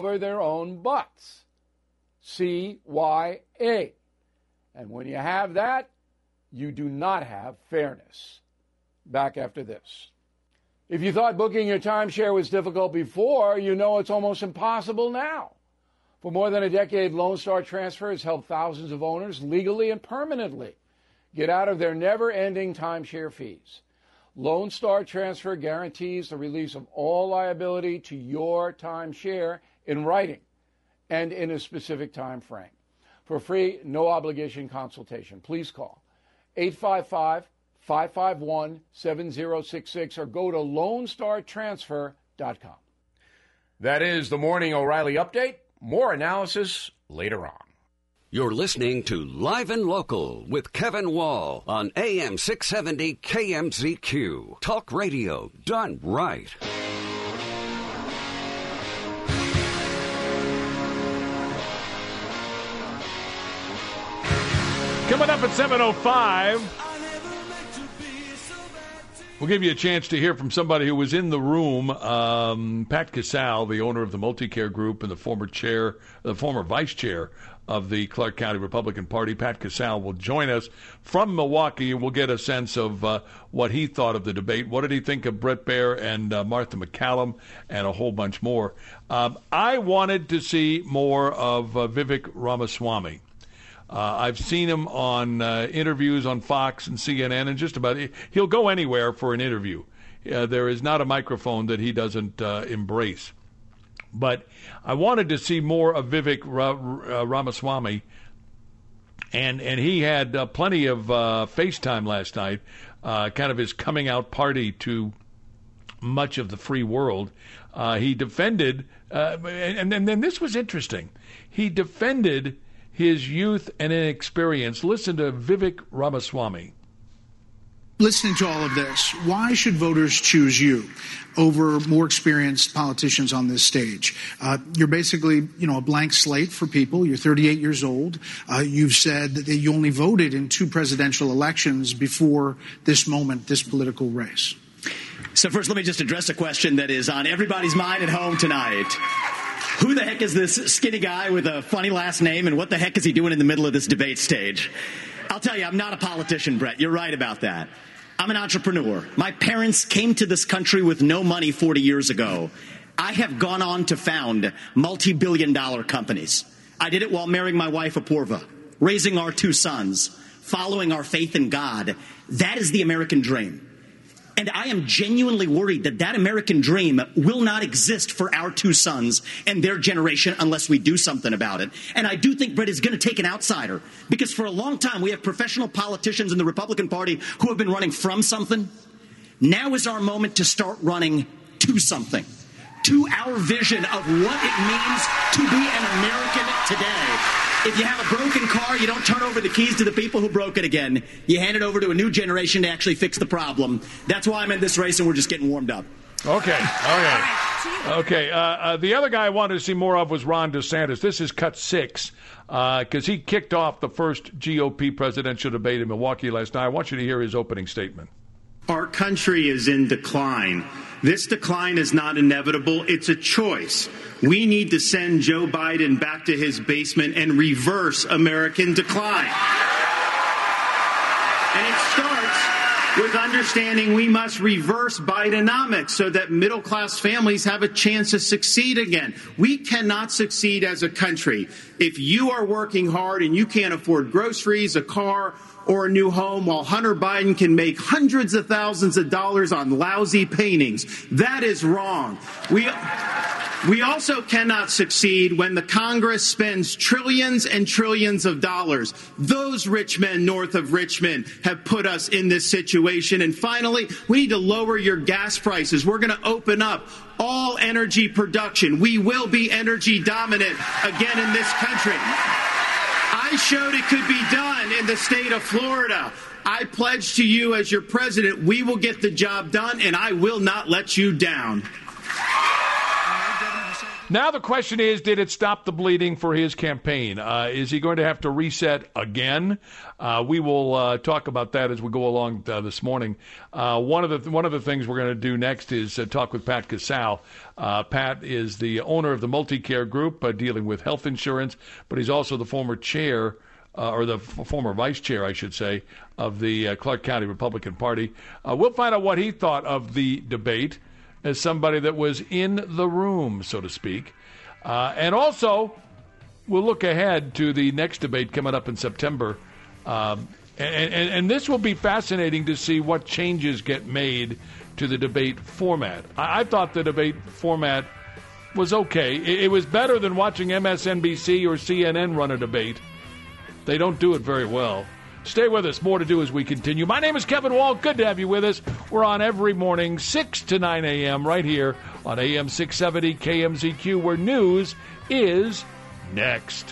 cover their own butts. CYA. And when you have that, you do not have fairness. Back after this. If you thought booking your timeshare was difficult before, you know it's almost impossible now. For more than a decade, Lone Star Transfer has helped thousands of owners legally and permanently get out of their never-ending timeshare fees. Lone Star Transfer guarantees the release of all liability to your timeshare in writing and in a specific time frame. For free, no-obligation consultation, please call 855-551-7066 or go to LoneStarTransfer.com. That is the Morning O'Reilly Update. More analysis later on. You're listening to Live and Local with Kevin Wall on AM 670 KMZQ. Talk radio done right. Coming up at 7:05, we'll give you a chance to hear from somebody who was in the room. Pat Casale, the owner of the Multicare Group and the former vice chair of the Clark County Republican Party. Pat Casale will join us from Milwaukee, and we'll get a sense of what he thought of the debate. What did he think of Bret Baier and Martha MacCallum, and a whole bunch more. I wanted to see more of Vivek Ramaswamy. I've seen him on interviews on Fox and CNN, and just about he'll go anywhere for an interview. There is not a microphone that he doesn't embrace. But I wanted to see more of Vivek Ramaswamy, and he had plenty of FaceTime last night, kind of his coming out party to much of the free world. He defended, and then this was interesting, he defended his youth and inexperience. Listen to Vivek Ramaswamy. Listening to all of this, why should voters choose you over more experienced politicians on this stage? You're basically, a blank slate for people. You're 38 years old. You've said that you only voted in 2 presidential elections before this moment, this political race. So first, let me just address a question that is on everybody's mind at home tonight. Who the heck is this skinny guy with a funny last name, and what the heck is he doing in the middle of this debate stage? I'll tell you, I'm not a politician, Brett. You're right about that. I'm an entrepreneur. My parents came to this country with no money 40 years ago. I have gone on to found multi-billion-dollar companies. I did it while marrying my wife, Apoorva, raising our 2 sons, following our faith in God. That is the American dream. And I am genuinely worried that that American dream will not exist for our 2 sons and their generation unless we do something about it. And I do think Brett is going to take an outsider, because for a long time we have professional politicians in the Republican Party who have been running from something. Now is our moment to start running to something, to our vision of what it means to be an American today. If you have a broken car, you don't turn over the keys to the people who broke it again. You hand it over to a new generation to actually fix the problem. That's why I'm in this race, and we're just getting warmed up. Okay. The other guy I wanted to see more of was Ron DeSantis. This is cut 6, because he kicked off the first GOP presidential debate in Milwaukee last night. I want you to hear his opening statement. Our country is in decline. This decline is not inevitable. It's a choice. We need to send Joe Biden back to his basement and reverse American decline. And it starts with understanding we must reverse Bidenomics so that middle-class families have a chance to succeed again. We cannot succeed as a country if you are working hard and you can't afford groceries, a car, or a new home, while Hunter Biden can make hundreds of thousands of dollars on lousy paintings. That is wrong. We also cannot succeed when the Congress spends trillions and trillions of dollars. Those rich men north of Richmond have put us in this situation. And finally, we need to lower your gas prices. We're going to open up all energy production. We will be energy dominant again in this country. I showed it could be done in the state of Florida. I pledge to you as your president, we will get the job done, and I will not let you down. Now the question is, did it stop the bleeding for his campaign? Is he going to have to reset again? We will talk about that as we go along this morning. One of the things we're going to do next is talk with Pat Casale. Pat is the owner of the Multicare Group, dealing with health insurance, but he's also the former chair, or the former vice chair, I should say, of the Clark County Republican Party. We'll find out what he thought of the debate as somebody that was in the room, so to speak. And also, we'll look ahead to the next debate coming up in September. And this will be fascinating to see what changes get made to the debate format. I thought the debate format was okay. It was better than watching MSNBC or CNN run a debate. They don't do it very well. Stay with us. More to do as we continue. My name is Kevin Wall. Good to have you with us. We're on every morning, 6 to 9 a.m. right here on AM 670 KMZQ, where news is next.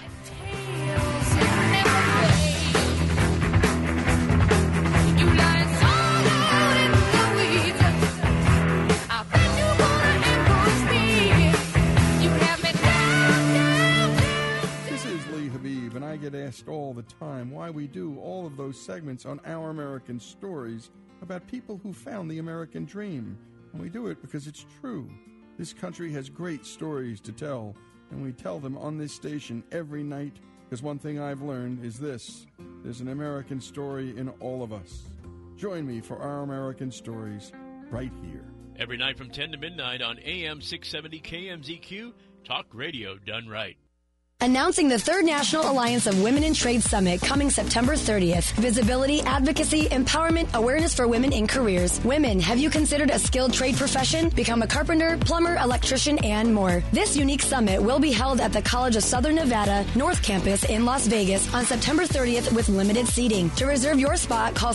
I get asked all the time why we do all of those segments on Our American Stories about people who found the American dream. And we do it because it's true. This country has great stories to tell, and we tell them on this station every night, because one thing I've learned is this: there's an American story in all of us. Join me for Our American Stories right here. Every night from 10 to midnight on AM 670 KMZQ, talk radio done right. Announcing the Third National Alliance of Women in Trade Summit coming September 30th. Visibility, advocacy, empowerment, awareness for women in careers. Women, have you considered a skilled trade profession? Become a carpenter, plumber, electrician, and more. This unique summit will be held at the College of Southern Nevada North Campus in Las Vegas on September 30th with limited seating. To reserve your spot, call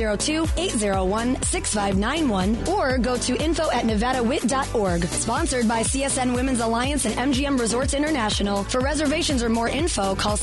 702-801-6591 or go to info@nevadawit.org. Sponsored by CSN Women's Alliance and MGM Resorts International. For reservations or more info, call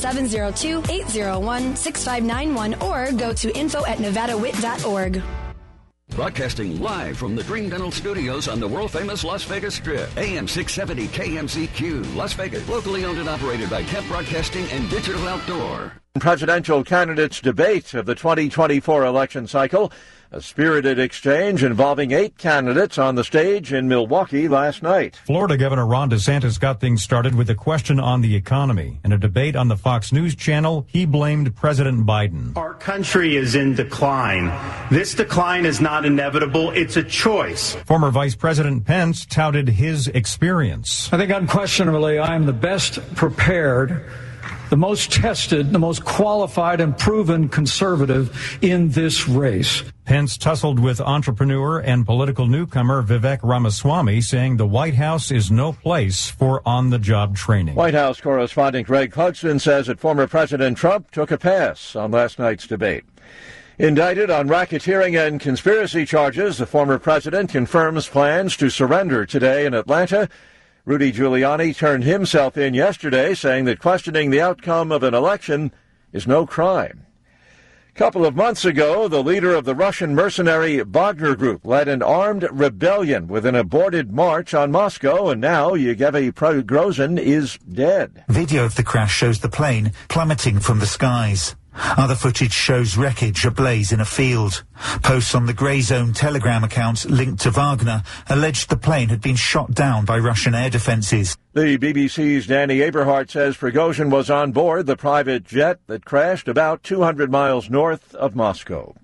702-801-6591 or go to info@nevadawit.org. Broadcasting live from the Dream Dental Studios on the world-famous Las Vegas Strip. AM 670 KMZQ, Las Vegas. Locally owned and operated by Kemp Broadcasting and Digital Outdoor. Presidential candidates debate of the 2024 election cycle. A spirited exchange involving 8 candidates on the stage in Milwaukee last night. Florida Governor Ron DeSantis got things started with a question on the economy. In a debate on the Fox News channel, he blamed President Biden. Our country is in decline. This decline is not inevitable. It's a choice. Former Vice President Pence touted his experience. I think unquestionably I am the best prepared, the most tested, the most qualified and proven conservative in this race. Pence tussled with entrepreneur and political newcomer Vivek Ramaswamy, saying the White House is no place for on-the-job training. White House correspondent Greg Clugston says that former President Trump took a pass on last night's debate. Indicted on racketeering and conspiracy charges, the former president confirms plans to surrender today in Atlanta. Rudy Giuliani turned himself in yesterday, saying that questioning the outcome of an election is no crime. A couple of months ago, the leader of the Russian mercenary Wagner Group led an armed rebellion with an aborted march on Moscow, and now Yevgeny Prigozhin is dead. Video of the crash shows the plane plummeting from the skies. Other footage shows wreckage ablaze in a field. Posts on the Grey Zone Telegram account linked to Wagner alleged the plane had been shot down by Russian air defenses. The BBC's Danny Aberhart says Prigozhin was on board the private jet that crashed about 200 miles north of Moscow.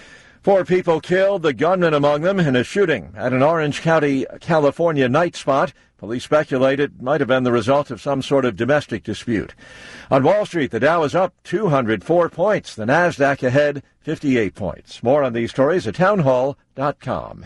4 people killed, the gunman among them, in a shooting at an Orange County, California night spot. Police speculate it might have been the result of some sort of domestic dispute. On Wall Street, the Dow is up 204 points. The Nasdaq ahead 58 points. More on these stories at townhall.com.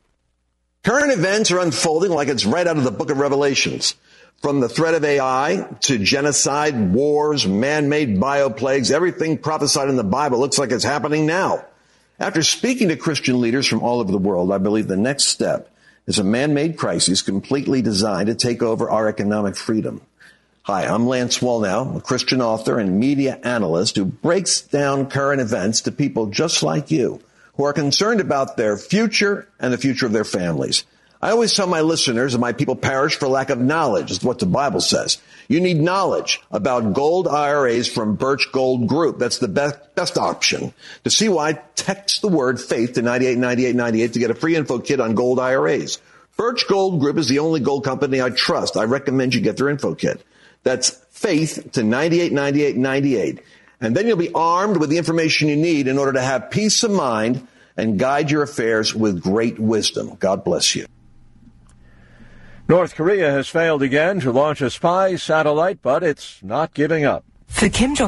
Current events are unfolding like it's right out of the book of Revelations. From the threat of AI to genocide, wars, man-made bioplagues, everything prophesied in the Bible looks like it's happening now. After speaking to Christian leaders from all over the world, I believe the next step is a man-made crisis completely designed to take over our economic freedom. Hi, I'm Lance Wallnau, a Christian author and media analyst who breaks down current events to people just like you who are concerned about their future and the future of their families. I always tell my listeners that my people perish for lack of knowledge, is what the Bible says. You need knowledge about gold IRAs from Birch Gold Group. That's the best option. To see why, text the word FAITH to 989898 to get a free info kit on gold IRAs. Birch Gold Group is the only gold company I trust. I recommend you get their info kit. That's FAITH to 989898. And then you'll be armed with the information you need in order to have peace of mind and guide your affairs with great wisdom. God bless you. North Korea has failed again to launch a spy satellite, but it's not giving up. This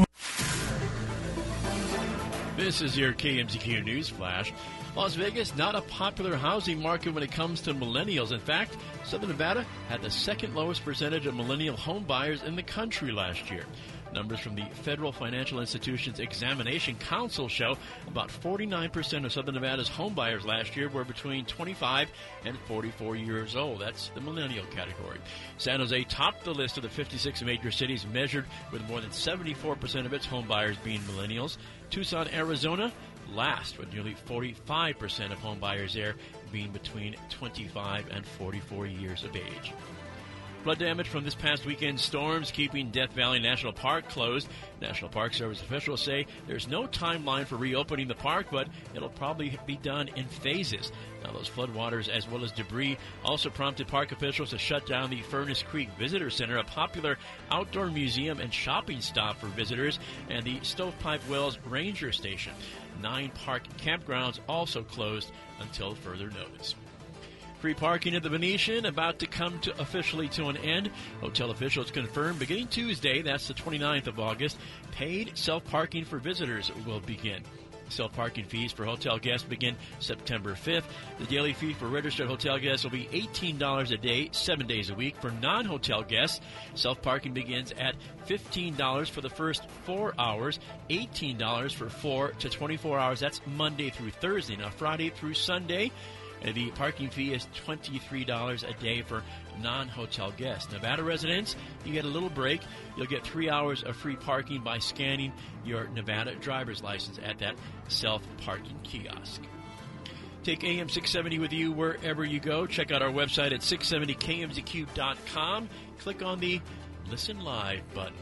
is your KMZQ News Flash. Las Vegas, not a popular housing market when it comes to millennials. In fact, Southern Nevada had the second lowest percentage of millennial home buyers in the country last year. Numbers from the Federal Financial Institutions Examination Council show about 49% of Southern Nevada's home buyers last year were between 25 and 44 years old. That's the millennial category. San Jose topped the list of the 56 major cities measured, with more than 74% of its home buyers being millennials. Tucson, Arizona, last, with nearly 45% of home buyers there being between 25 and 44 years of age. Flood damage from this past weekend's storms keeping Death Valley National Park closed. National Park Service officials say there's no timeline for reopening the park, but it'll probably be done in phases. Now, those floodwaters as well as debris also prompted park officials to shut down the Furnace Creek Visitor Center, a popular outdoor museum and shopping stop for visitors, and the Stovepipe Wells Ranger Station. 9 park campgrounds also closed until further notice. Free parking at the Venetian about to come officially to an end. Hotel officials confirmed beginning Tuesday, that's the 29th of August, paid self-parking for visitors will begin. Self-parking fees for hotel guests begin September 5th. The daily fee for registered hotel guests will be $18 a day, 7 days a week. For non-hotel guests, self-parking begins at $15 for the first 4 hours, $18 for 4 to 24 hours. That's Monday through Thursday. Now, Friday through Sunday, the parking fee is $23 a day for non-hotel guests. Nevada residents, you get a little break. You'll get 3 hours of free parking by scanning your Nevada driver's license at that self-parking kiosk. Take AM 670 with you wherever you go. Check out our website at 670kmzq.com. Click on the Listen Live button.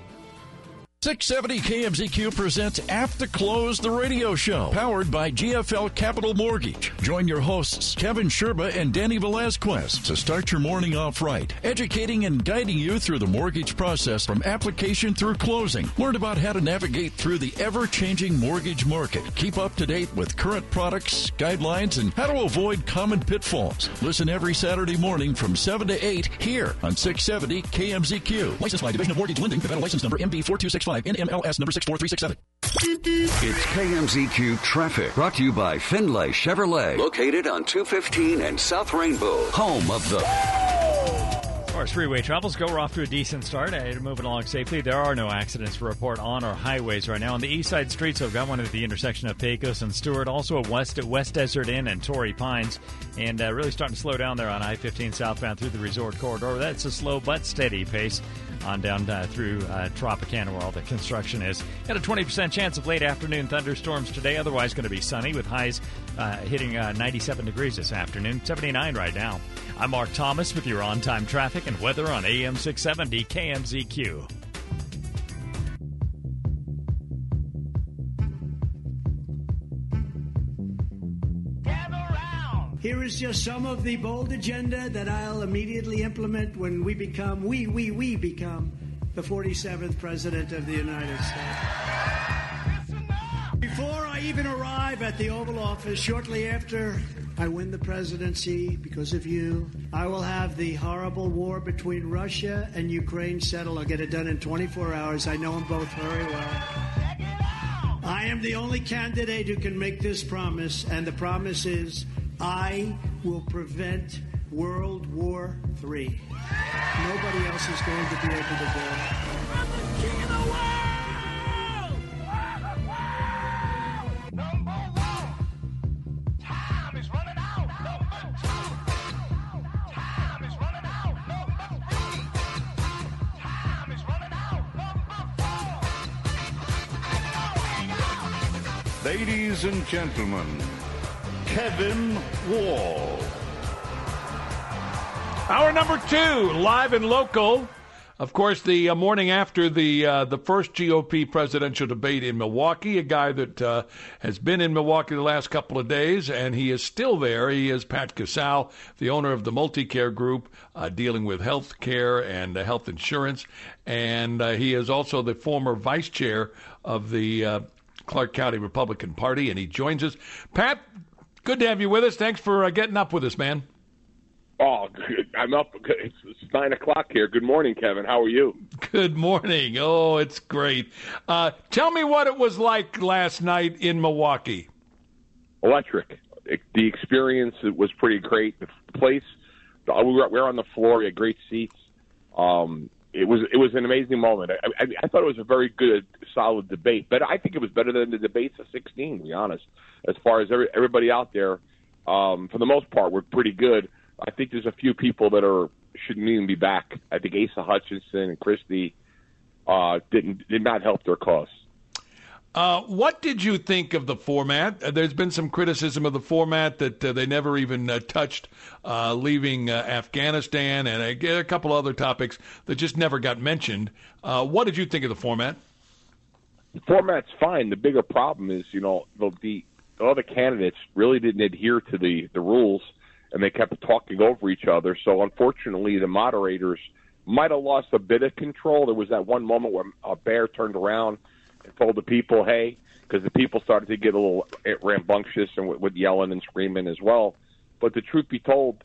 670 KMZQ presents After Close, the radio show, powered by GFL Capital Mortgage. Join your hosts, Kevin Sherba and Danny Velazquez, to start your morning off right, educating and guiding you through the mortgage process from application through closing. Learn about how to navigate through the ever-changing mortgage market. Keep up to date with current products, guidelines, and how to avoid common pitfalls. Listen every Saturday morning from 7 to 8 here on 670 KMZQ. Licensed by Division of Mortgage Lending, Nevada license number MB4265. NMLS number 64367. It's KMZQ Traffic, brought to you by Findlay Chevrolet, located on 215 and South Rainbow, home of the... As far as freeway travels go, we're off to a decent start. Moving along safely. There are no accidents to report on our highways right now. On the east side streets, we've got one at the intersection of Pecos and Stewart, also at West Desert Inn and Torrey Pines, and really starting to slow down there on I-15 southbound through the resort corridor. That's a slow but steady pace on down through Tropicana, where all the construction is. Got a 20% chance of late afternoon thunderstorms today. Otherwise going to be sunny with highs hitting 97 degrees this afternoon. 79 right now. I'm Mark Thomas with your on-time traffic and weather on AM 670 KMZQ. Here is just some of the bold agenda that I'll immediately implement when we become, we become the 47th President of the United States. Before I even arrive at the Oval Office, shortly after I win the presidency, because of you, I will have the horrible war between Russia and Ukraine settled. I'll get it done in 24 hours. I know them both very well. I am the only candidate who can make this promise, and the promise is I will prevent World War III. Nobody else is going to be able to do it. I'm the king of the world! Number one. Time is running out. Number two. Time is running out. Number three. Time is running out. Number four. Ladies and gentlemen, Kevin Wall. Hour number 2, live and local. Of course, the morning after the first GOP presidential debate in Milwaukee, a guy that has been in Milwaukee the last couple of days, and he is still there. He is Pat Casale, the owner of the MultiCare Group, dealing with health care and health insurance. And he is also the former vice chair of the Clark County Republican Party, and he joins us. Pat, good to have you with us. Thanks for getting up with us, man. Oh, I'm up. It's 9 o'clock here. Good morning, Kevin. How are you? Good morning. Oh, it's great. Tell me what it was like last night in Milwaukee. Electric. The experience was pretty great. The place, we were on the floor. We had great seats. It was an amazing moment. I thought it was a very good, solid debate. But I think it was better than the debates of 16, to be honest. As far as everybody out there, for the most part, were pretty good. I think there's a few people that shouldn't even be back. I think Asa Hutchinson and Christie did not help their cause. What did you think of the format? There's been some criticism of the format that they never even touched leaving Afghanistan and a couple other topics that just never got mentioned. What did you think of the format? The format's fine. The bigger problem is, the other candidates really didn't adhere to the rules, and they kept talking over each other. So, unfortunately, the moderators might have lost a bit of control. There was that one moment where Bear turned around and told the people, hey, because the people started to get a little rambunctious and with yelling and screaming as well. But the truth be told,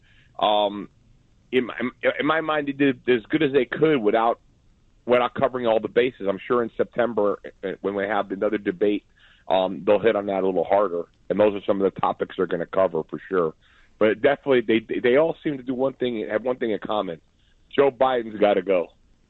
in my mind, they did as good as they could without covering all the bases. I'm sure in September, when we have another debate, they'll hit on that a little harder. And those are some of the topics they're going to cover for sure. But definitely, they all seem to do have one thing in common. Joe Biden's got to go.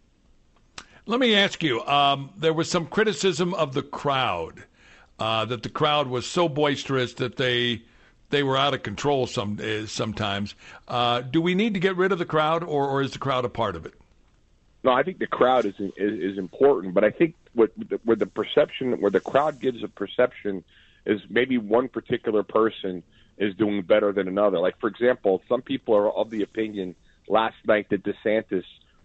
Let me ask you, there was some criticism of the crowd, that the crowd was so boisterous that they were out of control sometimes. Do we need to get rid of the crowd, or is the crowd a part of it? No, I think the crowd is important, but I think where the crowd gives a perception is maybe one particular person is doing better than another. Like, for example, some people are of the opinion last night that DeSantis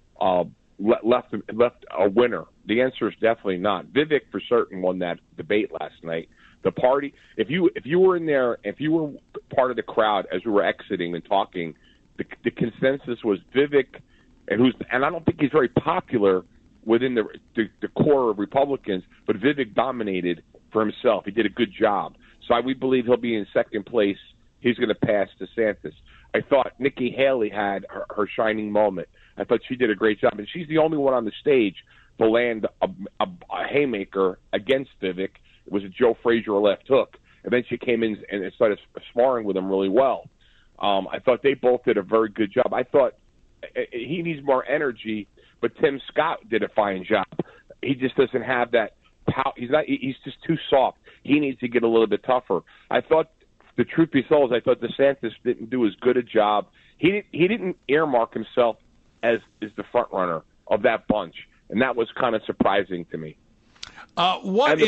left a winner. The answer is definitely not. Vivek for certain won that debate last night. The party, if you were in there, if you were part of the crowd as we were exiting and talking, the consensus was Vivek, and I don't think he's very popular within the core of Republicans, but Vivek dominated for himself. He did a good job. So we believe he'll be in second place. He's going to pass DeSantis. I thought Nikki Haley had her shining moment. I thought she did a great job. And she's the only one on the stage to land a haymaker against Vivek. It was a Joe Frazier left hook. And then she came in and started sparring with him really well. I thought they both did a very good job. I thought he needs more energy, but Tim Scott did a fine job. He just doesn't have that power. He's just too soft. He needs to get a little bit tougher. I thought, the truth be told, I thought DeSantis didn't do as good a job. He didn't earmark himself as the front runner of that bunch, and that was kind of surprising to me. What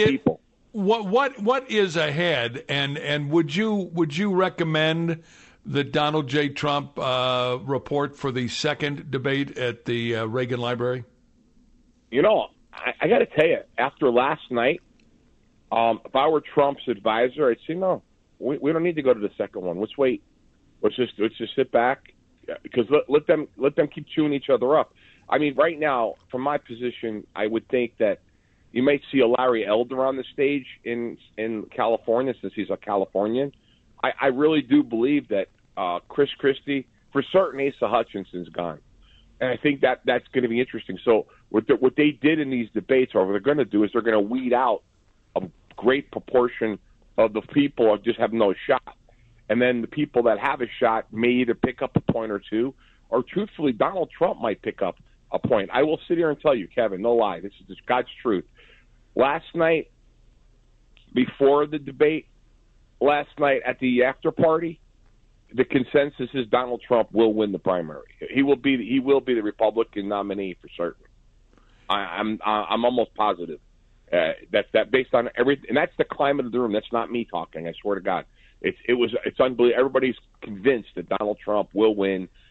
is ahead, and would you recommend the Donald J. Trump report for the second debate at the Reagan Library? I got to tell you, after last night, if I were Trump's advisor, I'd say no. We don't need to go to the second one. Let's wait. Let's just sit back, because let them keep chewing each other up. I mean, right now, from my position, I would think that you might see a Larry Elder on the stage in California, since he's a Californian. I really do believe that Chris Christie, for certain, Asa Hutchinson's gone, and I think that's going to be interesting. So what they did in these debates, or what they're going to do, is they're going to weed out a great proportion of the people who just have no shot. And then the people that have a shot may either pick up a point or two, or truthfully, Donald Trump might pick up a point. I will sit here and tell you, Kevin, no lie, this is just God's truth. Last night, before the debate, last night at the after party, the consensus is Donald Trump will win the primary. He will be the Republican nominee for certain. I'm almost positive. That based on everything, and that's the climate of the room. That's not me talking. I swear to God, it's unbelievable. Everybody's convinced that Donald Trump will win,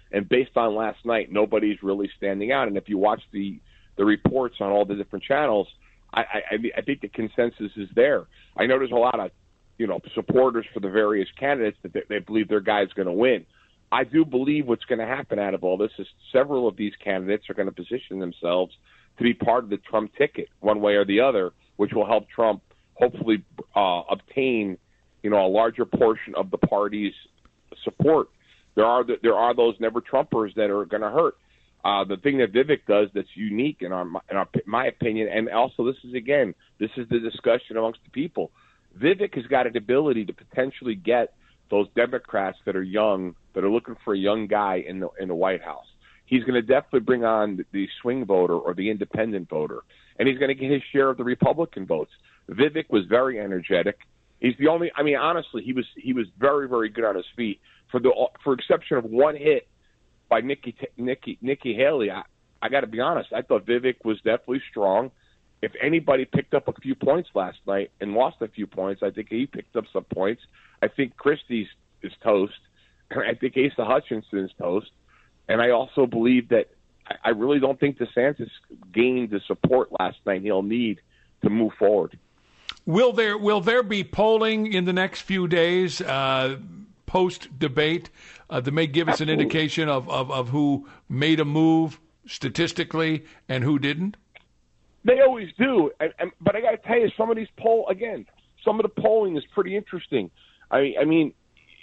And based on last night, nobody's really standing out. And if you watch the reports on all the different channels, I think the consensus is there. I know there's a lot of, supporters for the various candidates that they believe their guy's going to win. I do believe what's going to happen out of all this is several of these candidates are going to position themselves to be part of the Trump ticket, one way or the other, which will help Trump hopefully obtain, a larger portion of the party's support. There are those never Trumpers that are going to hurt. The thing that Vivek does that's unique in my opinion, and also this is the discussion amongst the people. Vivek has got an ability to potentially get those Democrats that are young, that are looking for a young guy in the White House. He's going to definitely bring on the swing voter or the independent voter, and he's going to get his share of the Republican votes. Vivek was very energetic. He's the only. I mean, honestly, he was very, very good on his feet. For exception of one hit by Nikki Haley, I got to be honest. I thought Vivek was definitely strong. If anybody picked up a few points last night and lost a few points, I think he picked up some points. I think Christie is toast. I think Asa Hutchinson is toast. And I also believe that I really don't think DeSantis gained the support last night he'll need to move forward. Will there be polling in the next few days, post-debate, that may give us an indication of who made a move statistically and who didn't? They always do, but I got to tell you, some of these some of the polling is pretty interesting. I mean,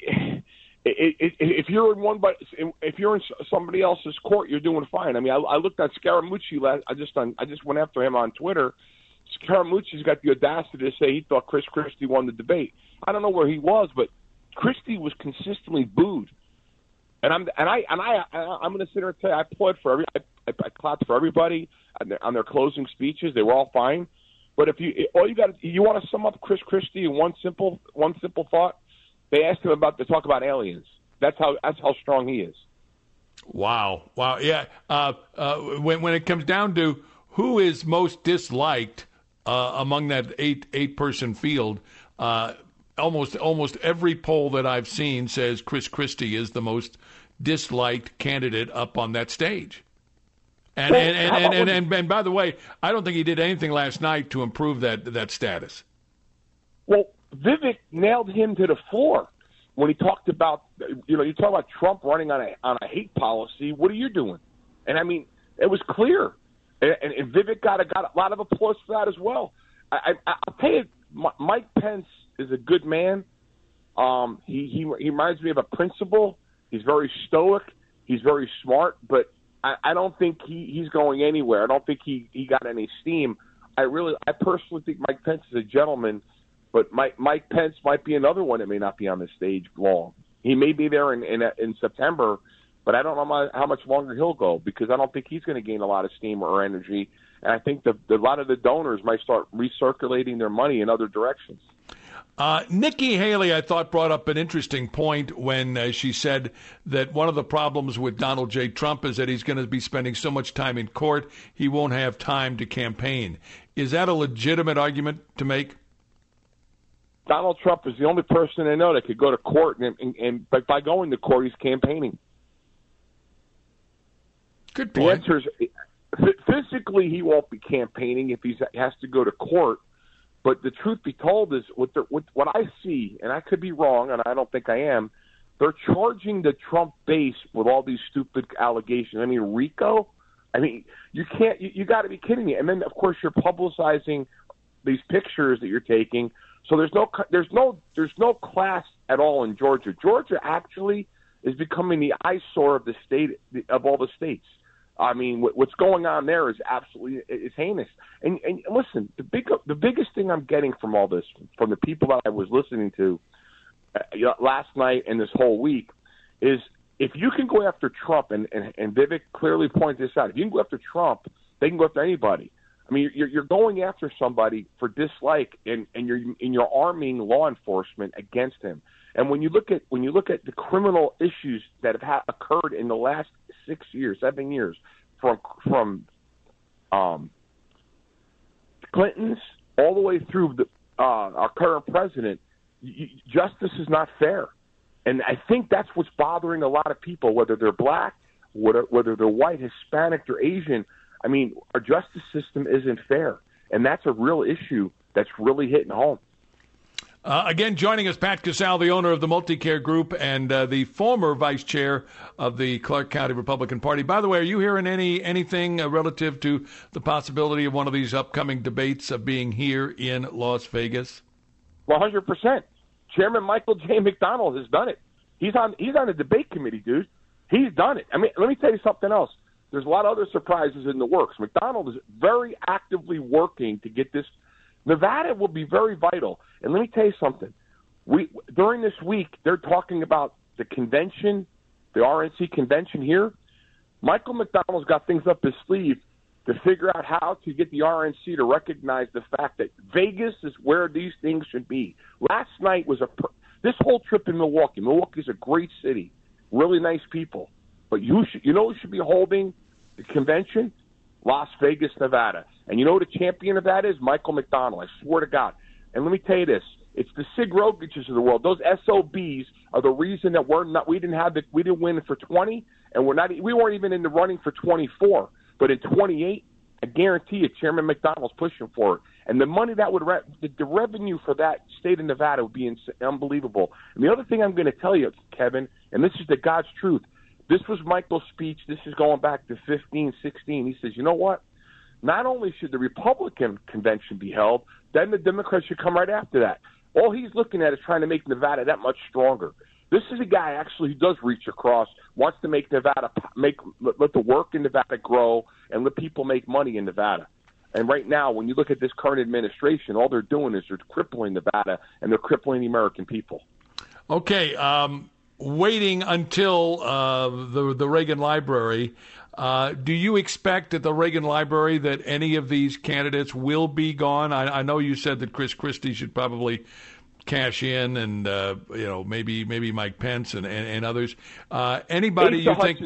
if you're if you're in somebody else's court, you're doing fine. I mean, I looked at Scaramucci I just went after him on Twitter. Scaramucci's got the audacity to say he thought Chris Christie won the debate. I don't know where he was, but Christie was consistently booed. And I'm going to sit here and say I applaud for I clapped for everybody on their closing speeches. They were all fine. But if you want to sum up Chris Christie in one simple thought, they asked him to talk about aliens. That's how strong he is. Wow. Yeah. When it comes down to who is most disliked among that eight person field, almost every poll that I've seen says Chris Christie is the most disliked candidate up on that stage. And by the way, I don't think he did anything last night to improve that status. Well, Vivek nailed him to the floor when he talked about, you talk about Trump running on a hate policy. What are you doing? And I mean, it was clear. And Vivek got a lot of applause for that as well. I'll tell you, Mike Pence is a good man. He reminds me of a principal. He's very stoic. He's very smart, but I don't think he's going anywhere. I don't think he got any steam. I personally think Mike Pence is a gentleman, but Mike Pence might be another one that may not be on the stage long. He may be there in September, but I don't know how much longer he'll go because I don't think he's going to gain a lot of steam or energy. And I think a lot of the donors might start recirculating their money in other directions. Nikki Haley, I thought, brought up an interesting point when she said that one of the problems with Donald J. Trump is that he's going to be spending so much time in court, he won't have time to campaign. Is that a legitimate argument to make? Donald Trump is the only person I know that could go to court, and by going to court, he's campaigning. Good point. The answer is physically he won't be campaigning if he has to go to court. But the truth be told is what I see, and I could be wrong, and I don't think I am, they're charging the Trump base with all these stupid allegations. I mean, RICO? I mean, you got to be kidding me. And then, of course, you're publicizing these pictures that you're taking. So there's no class at all in Georgia. Georgia actually is becoming the eyesore of the state, of all the states. I mean, what's going on there is absolutely heinous. And listen, the biggest thing I'm getting from all this, from the people that I was listening to last night and this whole week, is if you can go after Trump, and Vivek clearly pointed this out, if you can go after Trump, they can go after anybody. I mean, you're going after somebody for dislike, and you're arming law enforcement against him. And when you look at the criminal issues that have occurred in the last 7 years, from Clinton's all the way through our current president, justice is not fair. And I think that's what's bothering a lot of people, whether they're black, whether they're white, Hispanic, or Asian. I mean, our justice system isn't fair, and that's a real issue that's really hitting home. Again, joining us, Pat Casale, the owner of the Multicare Group and the former vice chair of the Clark County Republican Party. By the way, are you hearing anything relative to the possibility of one of these upcoming debates being here in Las Vegas? 100%. Chairman Michael J. McDonald has done it. He's on the debate committee, dude. He's done it. I mean, let me tell you something else. There's a lot of other surprises in the works. McDonald is very actively working to get this. Nevada will be very vital. And let me tell you something. During this week, they're talking about the convention, the RNC convention here. Michael McDonald's got things up his sleeve to figure out how to get the RNC to recognize the fact that Vegas is where these things should be. Last night was this whole trip in Milwaukee. Milwaukee's a great city, really nice people. But you know who should be holding the convention? Las Vegas, Nevada. And you know who the champion of that is? Michael McDonald. I swear to God. And let me tell you this. It's the Sig Rogiches of the world. Those SOBs are the reason that we didn't win for 20, and we weren't even in the running for 24. But in 28, I guarantee you, Chairman McDonald's pushing for it. And the money that would the revenue for that state of Nevada would be unbelievable. And the other thing I'm going to tell you, Kevin, and this is the God's truth. This was Michael's speech. This is going back to 15, 16. He says, you know what? Not only should the Republican convention be held, then the Democrats should come right after that. All he's looking at is trying to make Nevada that much stronger. This is a guy actually who does reach across, wants to make Nevada let the work in Nevada grow and let people make money in Nevada. And right now, when you look at this current administration, all they're doing is they're crippling Nevada and they're crippling the American people. Okay, waiting until the Reagan Library. Do you expect at the Reagan Library that any of these candidates will be gone? I know you said that Chris Christie should probably cash in, and maybe Mike Pence and others. Anybody you think?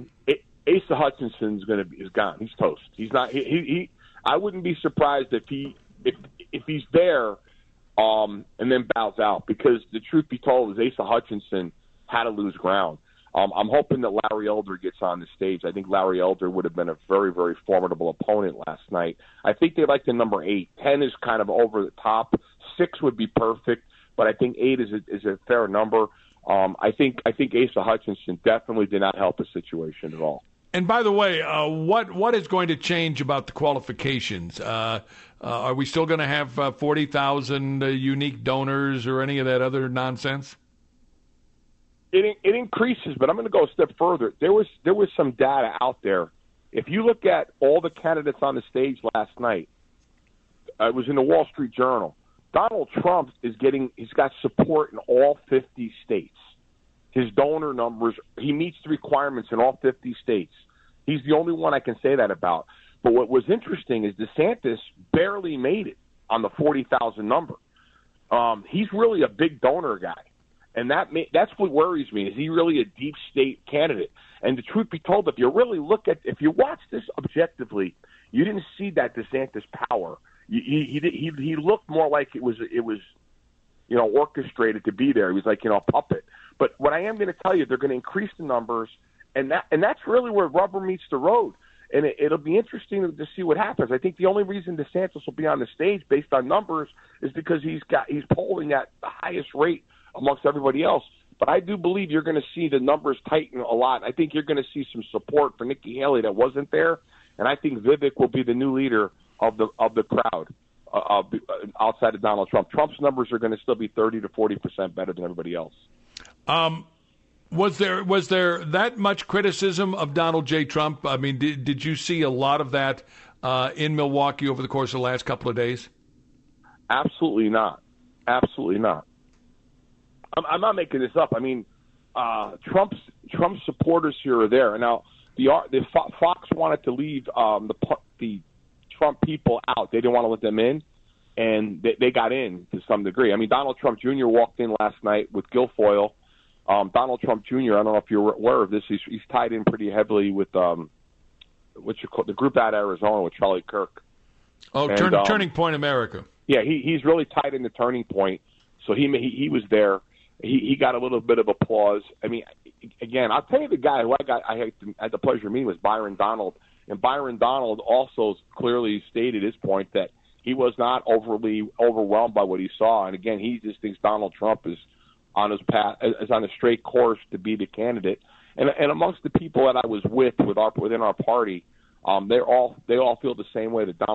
Asa Hutchinson's is gone. He's toast. He's not. I wouldn't be surprised if he's there, and then bows out, because the truth be told is Asa Hutchinson had to lose ground. I'm hoping that Larry Elder gets on the stage. I think Larry Elder would have been a very, very formidable opponent last night. I think they like the number 8. 10 is kind of over the top. 6 would be perfect, but I think 8 is a fair number. I think Asa Hutchinson definitely did not help the situation at all. And by the way, what is going to change about the qualifications? Are we still going to have 40,000 unique donors or any of that other nonsense? It increases, but I'm going to go a step further. There was some data out there. If you look at all the candidates on the stage last night, it was in the Wall Street Journal. Donald Trump he's got support in all 50 states. His donor numbers, he meets the requirements in all 50 states. He's the only one I can say that about. But what was interesting is DeSantis barely made it on the 40,000 number. He's really a big donor guy. And that's what worries me. Is he really a deep state candidate? And the truth be told, if you watch this objectively, you didn't see that DeSantis power. He looked more like it was orchestrated to be there. He was like a puppet. But what I am going to tell you, they're going to increase the numbers, and that's really where rubber meets the road. And it'll be interesting to see what happens. I think the only reason DeSantis will be on the stage based on numbers is because he's polling at the highest rate amongst everybody else. But I do believe you're going to see the numbers tighten a lot. I think you're going to see some support for Nikki Haley that wasn't there, and I think Vivek will be the new leader of the crowd outside of Donald Trump. Trump's numbers are going to still be 30 to 40% better than everybody else. Was there that much criticism of Donald J. Trump? I mean, did you see a lot of that in Milwaukee over the course of the last couple of days? Absolutely not. Absolutely not. I'm not making this up. I mean, Trump's supporters here are there. Now, the Fox wanted to leave the Trump people out. They didn't want to let them in, and they got in to some degree. I mean, Donald Trump Jr. walked in last night with Guilfoyle. Donald Trump Jr., I don't know if you're aware of this, he's tied in pretty heavily with the group out of Arizona with Charlie Kirk. Oh, and, Turning Point America. Yeah, he's really tied into Turning Point. So he was there. he got a little bit of applause. I mean, again, I'll tell you the guy who I had the pleasure of meeting was Byron Donald. And Byron Donald also clearly stated his point that he was not overly overwhelmed by what he saw. And again, he just thinks Donald Trump is on his path, is on a straight course to be the candidate. And amongst the people that I was within our party, they all feel the same way that Donald